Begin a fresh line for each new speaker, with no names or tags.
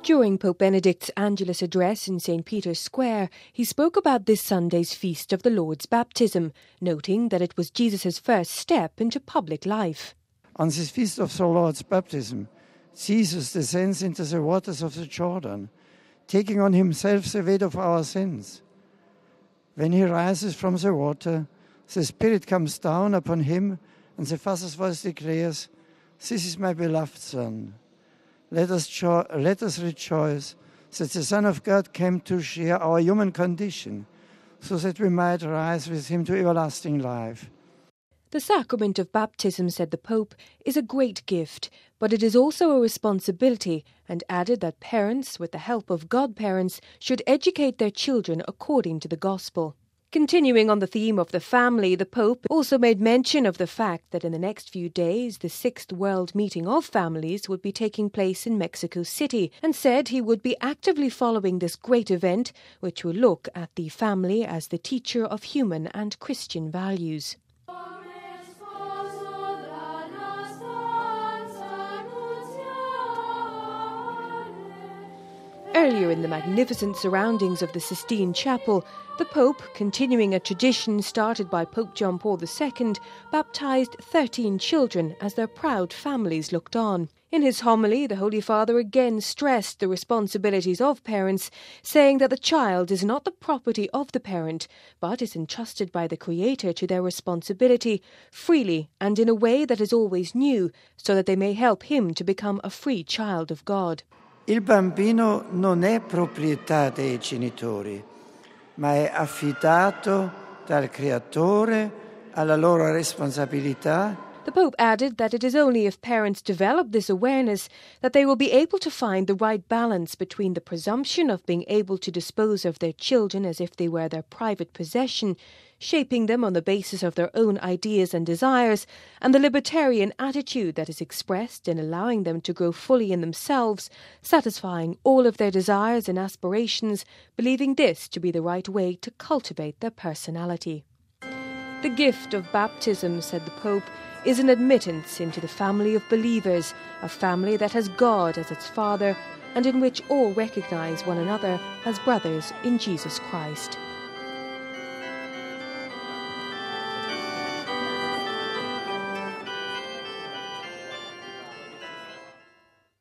During Pope Benedict's Angelus address in St. Peter's Square, he spoke about this Sunday's feast of the Lord's baptism, noting that it was Jesus' first step into public life.
On this feast of the Lord's baptism, Jesus descends into the waters of the Jordan, taking on himself the weight of our sins. When he rises from the water, the Spirit comes down upon him, and the Father's voice declares, "This is my beloved Son." Let us rejoice that the Son of God came to share our human condition, so that we might rise with him to everlasting life.
The sacrament of baptism, said the Pope, is a great gift, but it is also a responsibility, and added that parents, with the help of godparents, should educate their children according to the Gospel. Continuing on the theme of the family, the Pope also made mention of the fact that in the next few days the 6th World Meeting of Families would be taking place in Mexico City, and said he would be actively following this great event, which will look at the family as the teacher of human and Christian values. Earlier in the magnificent surroundings of the Sistine Chapel, the Pope, continuing a tradition started by Pope John Paul II, baptized 13 children as their proud families looked on. In his homily, the Holy Father again stressed the responsibilities of parents, saying that the child is not the property of the parent, but is entrusted by the Creator to their responsibility, freely and in a way that is always new, so that they may help him to become a free child of God.
Il bambino non è proprietà dei genitori, ma è affidato dal Creatore alla loro responsabilità.
The Pope added that it is only if parents develop this awareness that they will be able to find the right balance between the presumption of being able to dispose of their children as if they were their private possession, shaping them on the basis of their own ideas and desires, and the libertarian attitude that is expressed in allowing them to grow fully in themselves, satisfying all of their desires and aspirations, believing this to be the right way to cultivate their personality. The gift of baptism, said the Pope, is an admittance into the family of believers, a family that has God as its Father, and in which all recognize one another as brothers in Jesus Christ.